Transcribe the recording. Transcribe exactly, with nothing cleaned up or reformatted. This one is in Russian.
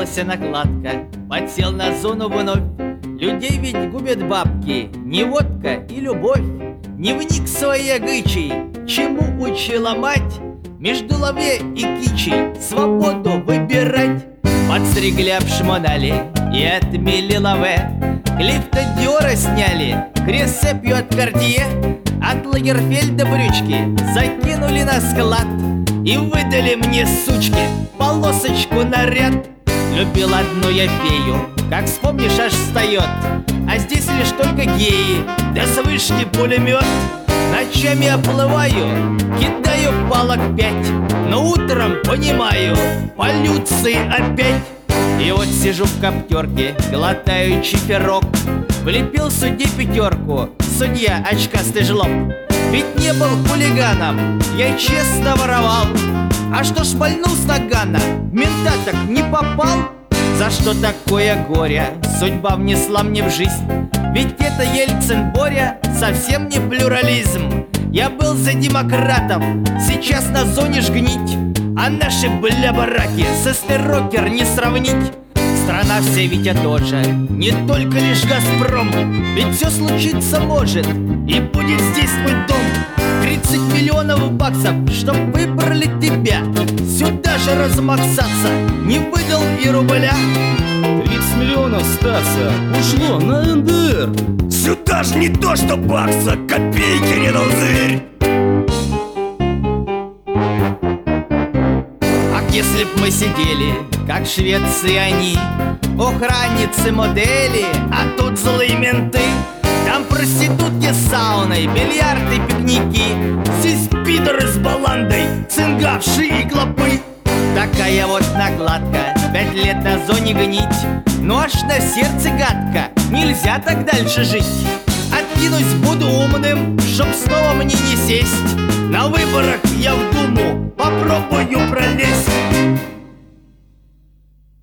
Закончилась накладка, подсел на зону вновь. Людей ведь губят бабки, не водка и любовь. Не вник своей гычей, чему учила мать. Между лаве и кичей свободу выбирать. Подстригли, обшмонали и отмели лаве. Клифта Диора сняли, крест цепью от Кортье. От Лагерфельда брючки закинули на склад и выдали мне, сучки, полосочку наряд. Любил одну я фею, как вспомнишь, аж встает. А здесь лишь только геи, да с вышки пулемет. Ночами оплываю, кидаю палок пять, но утром понимаю, полюции опять. И вот сижу в коптерке, глотаю чиферок. Влепил судье пятерку, судья очкастый жлоб. Ведь не был хулиганом, я честно воровал. А что ж пальнул с нагана, в мента так не попал? За что такое горе судьба внесла мне в жизнь? Ведь это Ельцин Боря, совсем не плюрализм. Я был за демократов, сейчас на зоне жгнить. А наши бля-бараки со Стерокер не сравнить. Страна вся ведь тот же, не только лишь Газпром. Ведь все случиться может, и будет здесь твой дом. Тридцать миллионов баксов, чтоб выбрали тебя. Сюда же размахсаться, не выдал и рубля. Тридцать миллионов стаса ушло на эн дэ эр. Сюда ж не то что бакса, копейки не дал зырь. Если б мы сидели, как в Швеции они, охранницы, модели, а тут злые менты. Там проститутки с сауной, бильярды, пикники. Здесь пидоры с баландой, цингавшие и клопы. Такая вот накладка, пять лет на зоне гнить. Ну аж на сердце гадко, нельзя так дальше жить. Откинусь буду умным, чтоб снова мне не сесть. На выборах я в Думу попробую пролезть.